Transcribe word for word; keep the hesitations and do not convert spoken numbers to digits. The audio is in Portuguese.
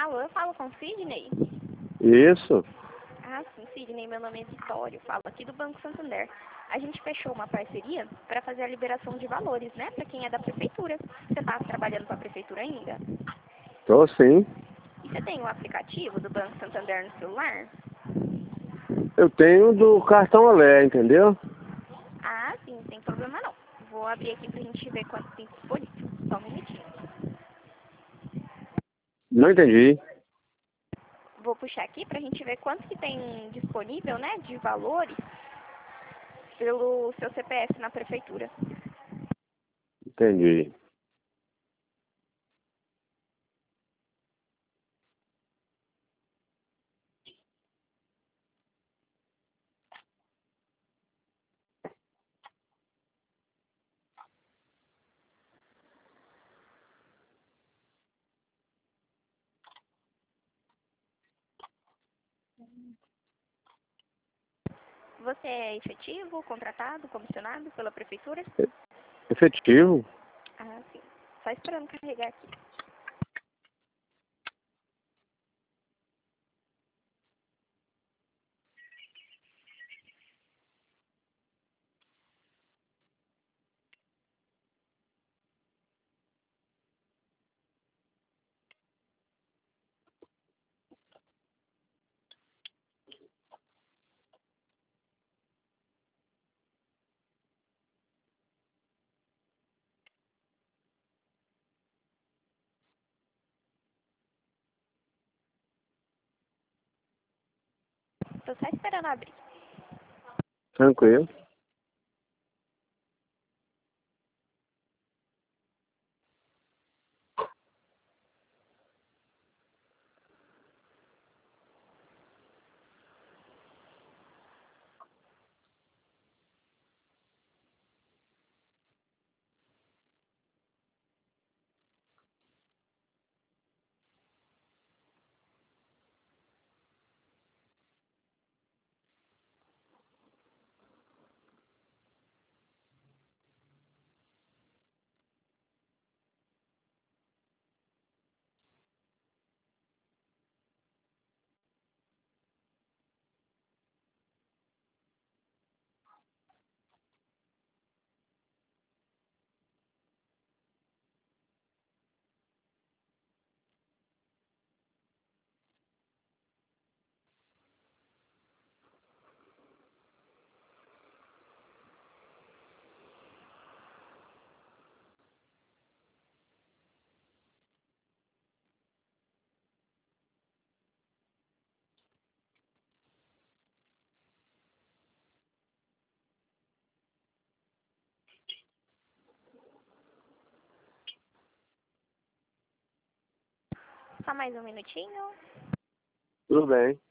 Alô, eu falo com o Sidney? Isso. Ah, sim, Sidney, meu nome é Vitório, falo aqui do Banco Santander. A gente fechou uma parceria para fazer a liberação de valores, né, para quem é da prefeitura. Você está trabalhando para a prefeitura ainda? Tô sim. E você tem o aplicativo do Banco Santander no celular? Eu tenho do cartão Olé, entendeu? Ah, sim, sem problema não. Vou abrir aqui pra gente ver quanto tem disponível. Só um minutinho. Não entendi. Vou puxar aqui pra gente ver quanto que tem disponível, né, de valores pelo seu C P F na prefeitura. Entendi. Você é efetivo, contratado, comissionado pela prefeitura? Efetivo? Ah, sim. Só esperando carregar aqui. Tô só esperando abrir. Tranquilo. Só mais um minutinho. Tudo bem.